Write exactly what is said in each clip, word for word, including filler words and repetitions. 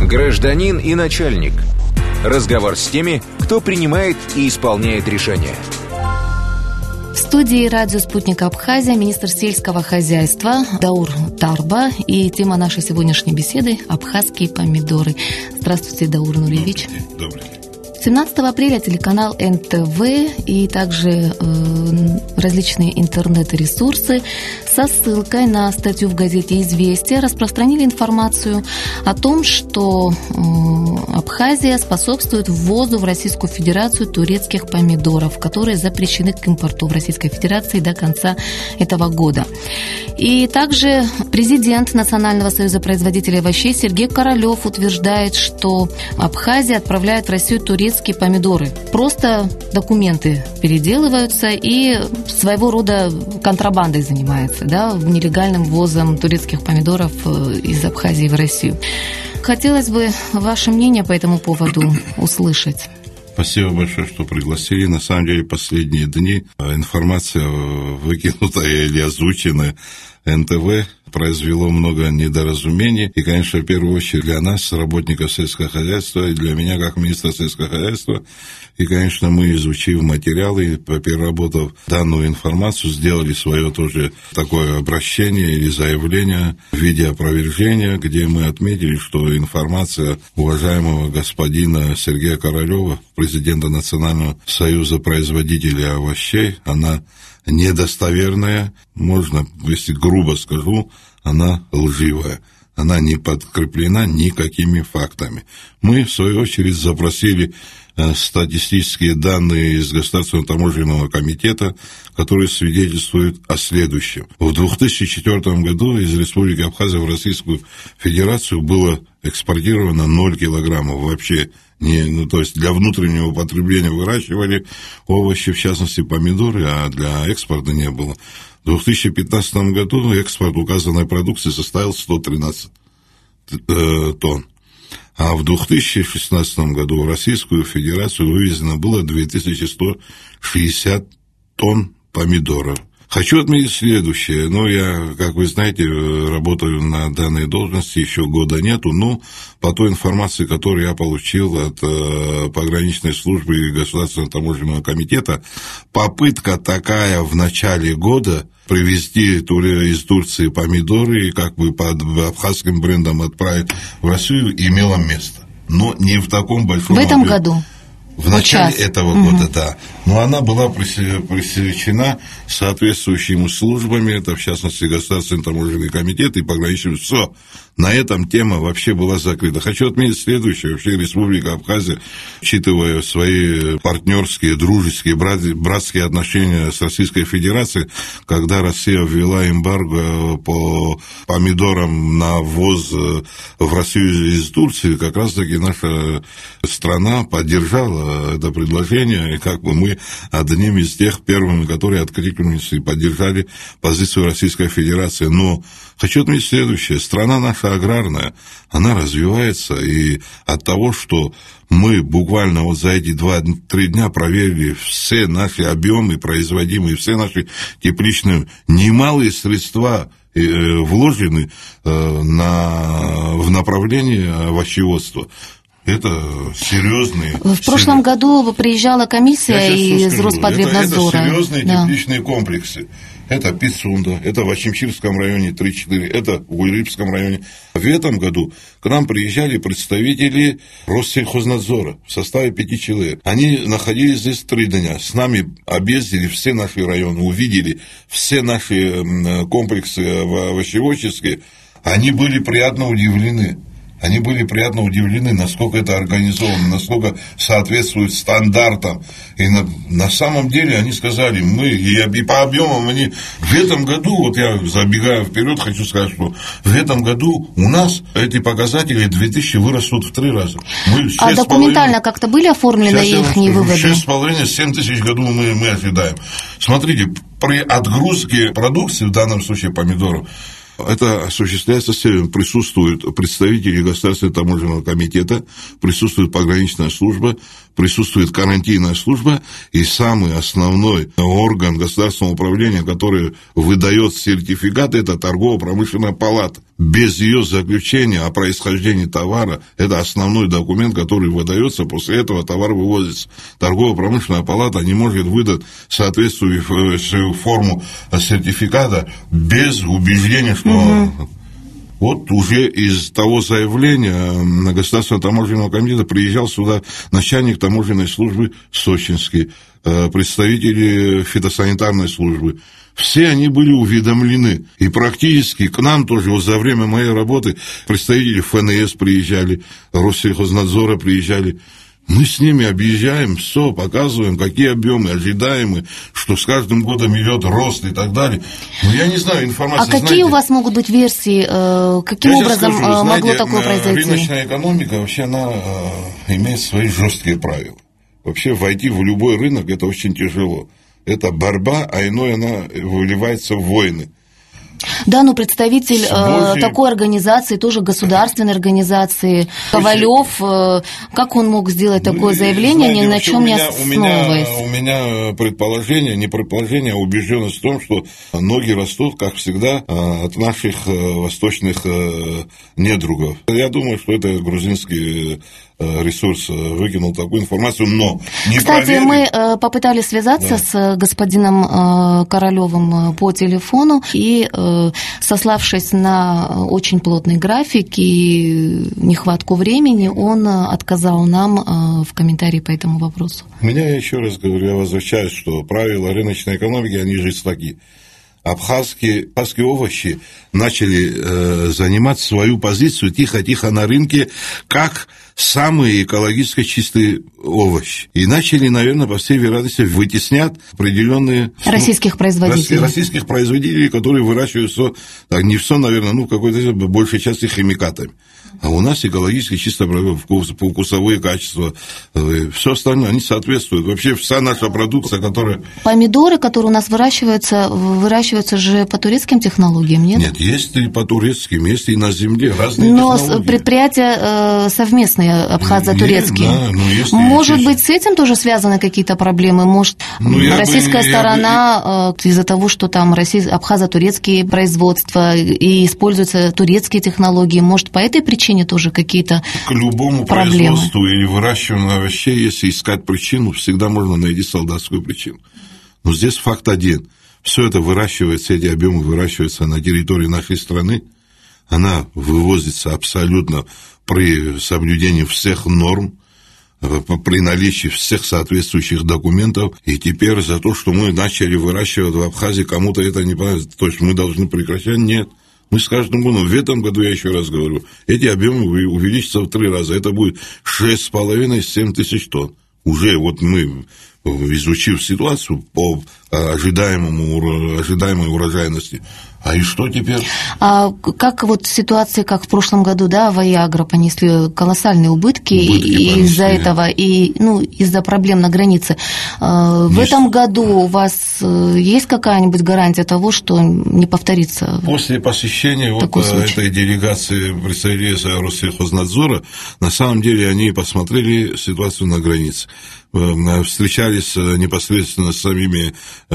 Гражданин и начальник. Разговор с теми, кто принимает и исполняет решения. В студии радио «Спутник Абхазия» министр сельского хозяйства Даур Тарба. И тема нашей сегодняшней беседы – абхазские помидоры. Здравствуйте, Даур Нуриевич. Добрый день. семнадцатого апреля телеканал эн тэ вэ и также э, различные интернет-ресурсы со ссылкой на статью в газете «Известия» распространили информацию о том, что э, Абхазия способствует ввозу в Российскую Федерацию турецких помидоров, которые запрещены к импорту в Российской Федерации до конца этого года. И также президент Национального союза производителей овощей Сергей Королев утверждает, что Абхазия отправляет в Россию турецкие помидоры. Просто документы переделываются и своего рода контрабандой занимается, да, нелегальным ввозом турецких помидоров из Абхазии в Россию. Хотелось бы ваше мнение по этому поводу услышать. Спасибо большое, что пригласили. На самом деле, последние дни информация, выкинутая или озвученная эн тэ вэ, произвело много недоразумений. И, конечно, в первую очередь для нас, работников сельского хозяйства, и для меня, как министра сельского хозяйства. И, конечно, мы, изучив материалы, переработав данную информацию, сделали свое тоже такое обращение или заявление в виде опровержения, где мы отметили, что информация уважаемого господина Сергея Королева, президента Национального союза производителей овощей, она недостоверная, можно, если грубо скажу, она лживая. Она не подкреплена никакими фактами. Мы, в свою очередь, запросили статистические данные из Государственного таможенного комитета, которые свидетельствуют о следующем. В две тысячи четвёртом году из Республики Абхазия в Российскую Федерацию было экспортировано ноль килограммов вообще. Не, ну, то есть для внутреннего употребления выращивали овощи, в частности помидоры, а для экспорта не было. В две тысячи пятнадцатом году экспорт указанной продукции составил сто тринадцать э, тонн. А в две тысячи шестнадцатом году в Российскую Федерацию вывезено было две тысячи сто шестьдесят тонн помидоров. Хочу отметить следующее. Ну, я, как вы знаете, работаю на данной должности, еще года нету, но по той информации, которую я получил от э, пограничной службы и Государственного таможенного комитета, попытка такая в начале года привезти из Турции помидоры и как бы под абхазским брендом отправить в Россию имела место. Но не в таком большом... В этом году? В начале вот этого угу. года, да. Но она была пресечена соответствующими службами, это, в частности, Государственный таможенный комитет и пограничный. Все. На этом тема вообще была закрыта. Хочу отметить следующее. Вообще Республика Абхазия, учитывая свои партнерские, дружеские, братские отношения с Российской Федерацией, когда Россия ввела эмбарго по помидорам на ввоз в Россию из Турции, как раз-таки наша страна поддержала это предложение, и как бы мы одним из тех первыми, которые откликнулись и поддержали позицию Российской Федерации. Но хочу отметить следующее. Страна наша аграрная, она развивается, и от того, что мы буквально вот за эти два-три дня проверили все наши объемы производимые, все наши тепличные, немалые средства вложены на, в направлении овощеводства. Это серьезные... В прошлом сер... году приезжала комиссия из скажу, Роспотребнадзора. Это, это серьезные да. тепличные комплексы. Это Пицунда, это в Ачимчирском районе три-четыре, это в Уйлипском районе. В этом году к нам приезжали представители Россельхознадзора в составе пяти человек. Они находились здесь три дня. С нами объездили все наши районы, увидели все наши комплексы овощеводческие. Они были приятно удивлены. Они были приятно удивлены, насколько это организовано, насколько соответствует стандартам. И на, на самом деле они сказали, мы, и, и по объемам они в этом году, вот я забегаю вперед, хочу сказать, что в этом году у нас эти показатели две тысячи вырастут в три раза. Мы а документально как-то были оформлены их выводы? шесть с половиной - семь тысяч в году мы, мы ожидаем. Смотрите, при отгрузке продукции, в данном случае помидоров, это осуществляется, присутствуют представители Государственного таможенного комитета, присутствует пограничная служба, присутствует карантинная служба, и самый основной орган государственного управления, который выдает сертификаты, это торгово-промышленная палата. без ее заключения о происхождении товара, это основной документ, который выдается, после этого товар вывозится. Торгово-промышленная палата не может выдать соответствующую форму сертификата без убеждения, что... Угу. Вот уже из того заявления Государственного таможенного комитета приезжал сюда начальник таможенной службы Сочинский, представители фитосанитарной службы. Все они были уведомлены. И практически к нам тоже, вот за время моей работы, представители эф эн эс приезжали, Россельхознадзора приезжали. Мы с ними объезжаем, все, показываем, какие объемы ожидаемые, что с каждым годом идет рост и так далее. Но я не знаю, информация. А какие знаете, у вас могут быть версии, каким образом скажу, могло знаете, такое произойти? Рыночная экономика, вообще, она имеет свои жесткие правила. Вообще, войти в любой рынок, это очень тяжело. Это борьба, а иной она выливается в войны. Да, но представитель э, такой организации, тоже государственной организации, Ковалев, э, как он мог сделать такое ну, заявление, знаете, ни на чем не основываясь? У меня, у меня предположение, не предположение, а убежденность в том, что ноги растут, как всегда, от наших восточных недругов. Я думаю, что это грузинский ресурс выкинул такую информацию, но не Кстати, проверили. мы попытались связаться да. с господином Королевым по телефону, и, сославшись на очень плотный график и нехватку времени, он отказал нам в комментарии по этому вопросу. У меня, я еще раз говорю, я возвращаюсь, что правила рыночной экономики, они жестоки. Абхазские, абхазские овощи начали э, занимать свою позицию тихо-тихо на рынке, как самые экологически чистые овощи. И начали, наверное, по всей вероятности, вытеснять определенные... Российских ну, производителей. Российских производителей, которые выращивают все, так, не все, наверное, ну, в какой-то большей части химикатами. А у нас экологически чисто вкусовые качества, все остальное, они соответствуют. Вообще вся наша продукция, которая... Помидоры, которые у нас выращиваются, выращиваются же по турецким технологиям, нет? Нет, есть и по турецким, есть и на земле, разные Но технологии. Но предприятия совместные, абхазо-турецкие. Да, но есть Может быть, с этим тоже связаны какие-то проблемы? Может, ну, российская бы, сторона бы... из-за того, что там абхазо-турецкие производства и используются турецкие технологии, может, по этой причине тоже какие-то к любому проблемы. Производству или выращиванию овощей, если искать причину, всегда можно найти солдатскую причину. Но здесь факт один. Все это выращивается, эти объемы выращиваются на территории нашей страны. Она вывозится абсолютно при соблюдении всех норм, при наличии всех соответствующих документов. И теперь за то, что мы начали выращивать в Абхазии, кому-то это не понравится, то есть мы должны прекращать? Нет. Мы с каждым годом, в этом году, я еще раз говорю, эти объемы увеличатся в три раза. Это будет шесть с половиной - семь тысяч тонн. Уже вот мы, изучив ситуацию по ожидаемому, ожидаемой урожайности, а и что теперь? А как вот ситуации, как в прошлом году, да, Ваягра понесли колоссальные убытки, убытки из-за этого, и ну, из-за проблем на границе. В есть. этом году у вас есть какая-нибудь гарантия того, что не повторится? После посещения вот этой делегации представителей Россельхознадзора, на самом деле они посмотрели ситуацию на границе, встречались непосредственно с самими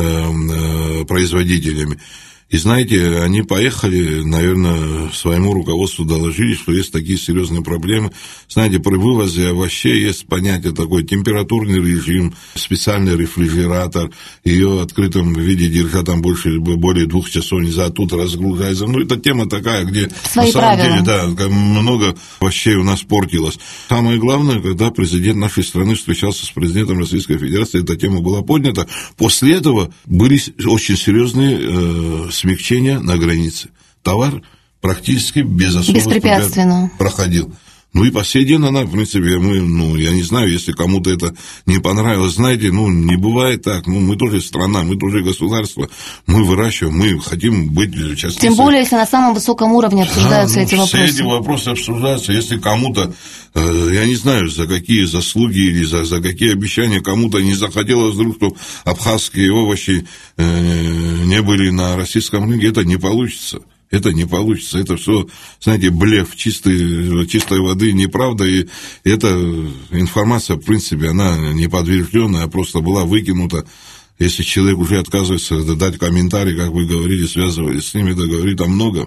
производителями. И знаете, они поехали, наверное, своему руководству доложили, что есть такие серьезные проблемы. Знаете, при вывозе овощей есть понятие такое температурный режим, специальный рефрижератор, ее в открытом виде держать там больше, более двух часов нельзя, тут разгружается. Ну, это тема такая, где свои на самом правила. деле, да, много овощей у нас портилось. Самое главное, когда президент нашей страны встречался с президентом Российской Федерации, эта тема была поднята. После этого были очень серьезные э, смягчения на границе. Товар практически без особых беспрепятственно проходил. Ну и по сей день она, в принципе, мы, ну, я не знаю, если кому-то это не понравилось, знаете, ну, не бывает так, ну, мы тоже страна, мы тоже государство, мы выращиваем, мы хотим быть частицей. Тем более, если на самом высоком уровне обсуждаются да, ну, эти вопросы. Все эти вопросы обсуждаются, если кому-то, э, я не знаю, за какие заслуги или за, за какие обещания кому-то не захотелось вдруг, что абхазские овощи э, не были на российском рынке, это не получится. Это не получится, это все, знаете, блеф чистой, чистой воды, неправда, и эта информация, в принципе, она не подтвержденная, просто была выкинута. Если человек уже отказывается дать комментарий, как вы говорили, связывались с ними, это говорит о многом.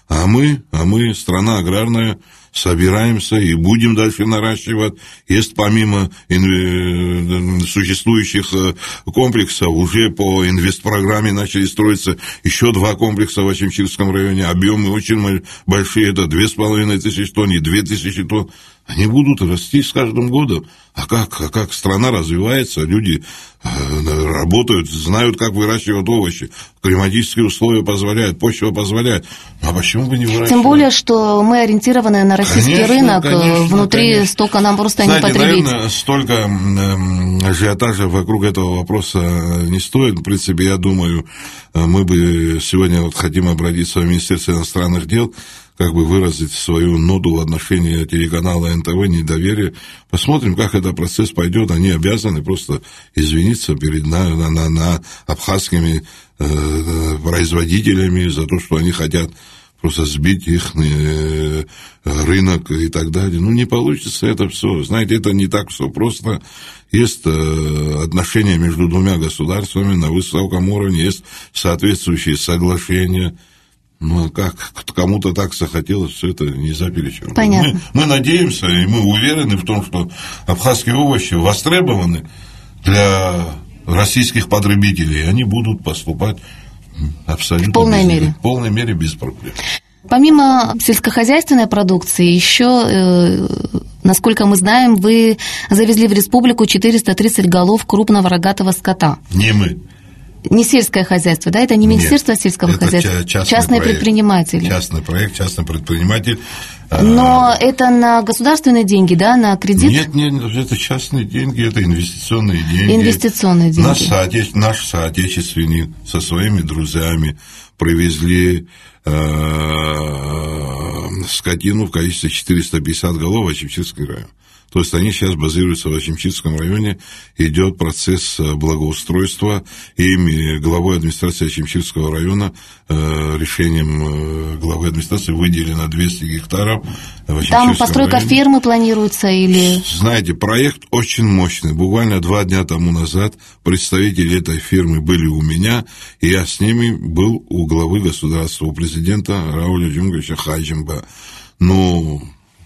А мы, а мы, страна аграрная, собираемся и будем дальше наращивать. Есть помимо существующих комплексов, уже по инвестпрограмме начали строиться еще два комплекса в Очимчирском районе. Объемы очень большие, это две с половиной тысячи тонн и две тысячи тонн. Они будут расти с каждым годом. А как, а как страна развивается, люди работают, знают, как выращивать овощи. Климатические условия позволяют, почва позволяет. А почему бы не выращивать? Тем более, что мы ориентированы на российский конечно, рынок. Конечно, внутри конечно. Столько нам просто Знаете, не потребить. Наверное, столько ажиотажа вокруг этого вопроса не стоит. В принципе, я думаю, мы бы сегодня вот хотим обратиться в Министерство иностранных дел, как бы выразить свою ноту в отношении телеканала эн тэ вэ, недоверие. Посмотрим, как этот процесс пойдет. Они обязаны просто извиниться перед на, на, на, на абхазскими э, производителями за то, что они хотят просто сбить их э, рынок и так далее. Ну, не получится это все. Знаете, это не так все просто. Есть э, отношения между двумя государствами на высоком уровне, есть соответствующие соглашения. Ну, а как кому-то так захотелось, все это не заперечиваем. Понятно. Мы, мы надеемся, и мы уверены в том, что абхазские овощи востребованы для российских потребителей, и они будут поступать абсолютно в полной без, мере. В полной мере без проблем. Помимо сельскохозяйственной продукции, еще, насколько мы знаем, вы завезли в республику четыреста тридцать голов крупного рогатого скота. Не мы. Не сельское хозяйство, да? Это не Министерство Нет, сельского это хозяйства, частный частные проект, предприниматели. Частный проект, частный предприниматель. Но это на государственные деньги, да, на кредит? Нет, нет, это частные деньги, это инвестиционные деньги. Инвестиционные деньги. Наш, соотече... Наш соотечественник со своими друзьями привезли э, скотину в количестве четыреста пятьдесят голов в Очимчирский район. То есть они сейчас базируются в Очимчирском районе, идет процесс благоустройства, и ими главой администрации Очимчирского района э, решением главы администрации выделено двести гектаров. Там постройка районе. Фермы планируется или... Знаете, проект очень мощный. Буквально два дня тому назад представители этой фирмы были у меня, и я с ними был у главы государства, у президента Рауля Джумговича Хаджимба. Ну...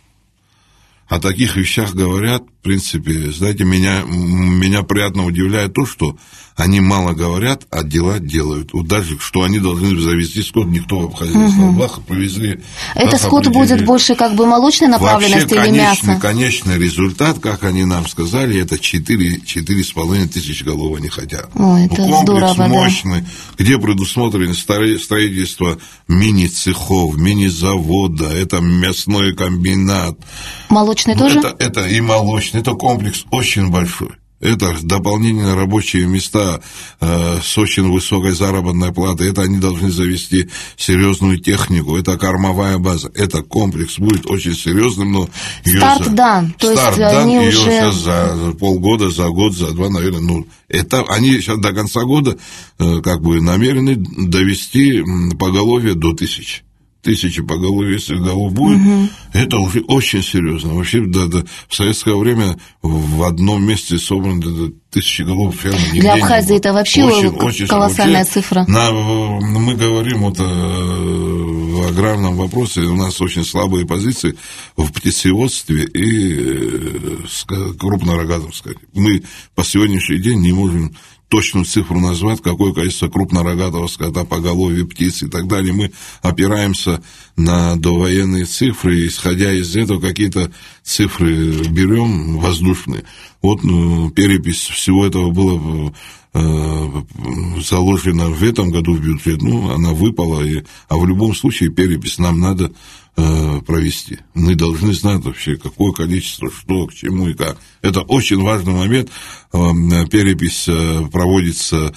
О таких вещах говорят, в принципе, знаете, меня, меня приятно удивляет то, что они мало говорят, а дела делают. Вот даже, что они должны завести скот, никто в Абхазии не знал. Бах, провезли. Это скот будет больше как бы молочной направленности вообще, или мяса? Конечный результат, как они нам сказали, это четыре с половиной тысячи голов они хотят. Ой, это комплекс здорово, мощный, да. Где предусмотрено строительство мини-цехов, мини-завода, это мясной комбинат. Молочный тоже? Это, это и молочный, это комплекс очень большой. Это дополнение на рабочие места э, с очень высокой заработной платой. Это они должны завести серьезную технику. Это кормовая база. Это комплекс будет очень серьезным, но старт за... дан. То старт есть дан, они ее уже... сейчас за полгода, за год, за два, наверное, ну, это они сейчас до конца года э, как бы намерены довести поголовье до тысячи. Тысячи поголовья, если голов будет, угу. Это уже очень серьезно. Вообще, да, да, в советское время в одном месте собрано да, да, тысячи голов ферм. Для Абхазии это вообще очень, очень колоссальная вообще, цифра. На, мы говорим вот о, о аграрном вопросе, у нас очень слабые позиции в птицеводстве и крупнорогатом скоте. Мы по сегодняшний день не можем точную цифру назвать, какое количество крупнорогатого скота, поголовья птиц и так далее. Мы опираемся на довоенные цифры, и, исходя из этого, какие-то цифры берем воздушные. Вот ну, перепись всего этого было э, заложена в этом году в бюджет, ну, она выпала, и, а в любом случае перепись нам надо э, провести. Мы должны знать вообще, какое количество, что, к чему и как. Это очень важный момент. Перепись проводится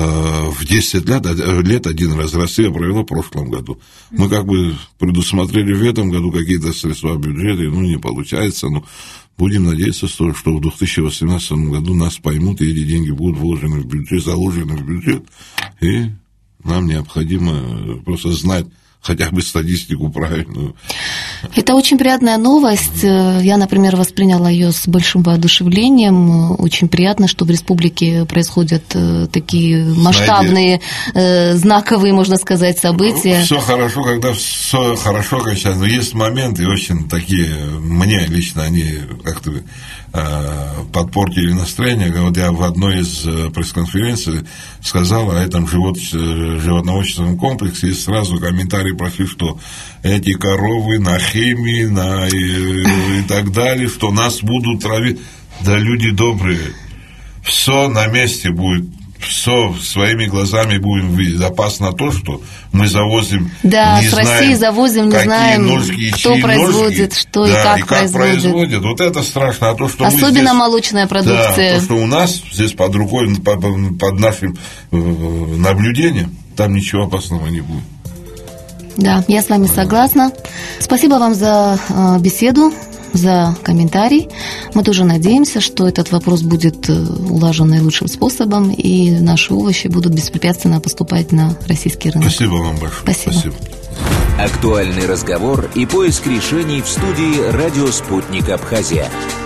в десять лет, лет один раз. Россия провела в прошлом году. Мы как бы предусмотрели в этом году какие-то средства в бюджете, ну, не получается, но будем надеяться, что в две тысячи восемнадцатом году нас поймут, и эти деньги будут вложены в бюджет, заложены в бюджет, и нам необходимо просто знать хотя бы статистику правильную. Это очень приятная новость. Я, например, восприняла ее с большим воодушевлением. Очень приятно, что в республике происходят такие масштабные, знаете, знаковые, можно сказать, события. Все хорошо, когда все хорошо, конечно, но есть моменты очень такие, мне лично они как-то подпортили настроение. Вот я в одной из пресс-конференций сказал о этом живот, животноводческом комплексе, и сразу комментарии прошли, что эти коровы на химии, на и, и так далее, что нас будут травить. Да люди добрые, все на месте будет. Все своими глазами будем видеть. Запас на то, что мы завозим, да, не с знаем, России завозим, не знаем, ножки, кто производит, ножки, что да, и как, и как производит. производит. Вот это страшно. А то, что особенно мы здесь, молочная продукция. Да, то, что у нас здесь под рукой, под нашим наблюдением, там ничего опасного не будет. Да, я с вами согласна. Спасибо вам за беседу, за комментарий. Мы тоже надеемся, что этот вопрос будет улажен наилучшим способом, и наши овощи будут беспрепятственно поступать на российский рынок. Спасибо вам большое. Спасибо. Спасибо. Актуальный разговор и поиск решений в студии «Радио Спутник Абхазия».